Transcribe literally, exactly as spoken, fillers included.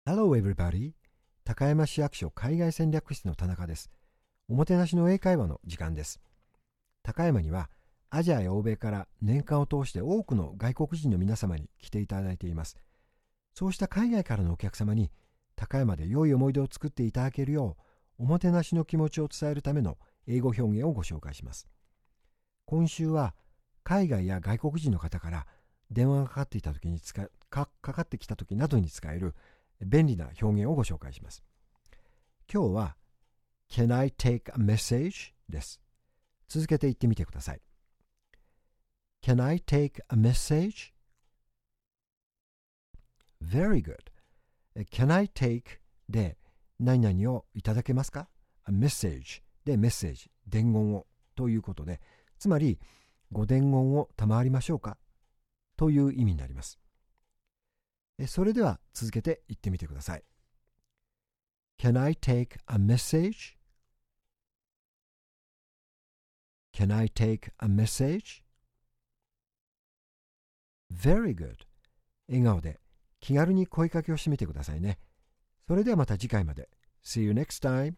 Hello everybody. 高山市役所海外戦略室の田中です。おもてなしの英会話の時間です。高山にはアジアや欧米から年間を通して多くの外国人の皆様に来ていただいています。そうした海外からのお客様に高山で良い思い出を作っていただけるようおもてなしの気持ちを伝えるための英語表現をご紹介します。今週は海外や外国人の方から電話がかかっていた時に使か、かかってきた時などに使える便利な表現をご紹介します。今日は Can I take a message? です。続けて言ってみてください。Can I take a message? Very good. Can I take で何々をいただけますか？ A message でメッセージ、伝言をということで、つまりご伝言を賜りましょうかという意味になります。それでは続けて言ってみてください。Can I take a message? Can I take a message? Very good. 笑顔で気軽に声かけをしてみてくださいね。それではまた次回まで。See you next time.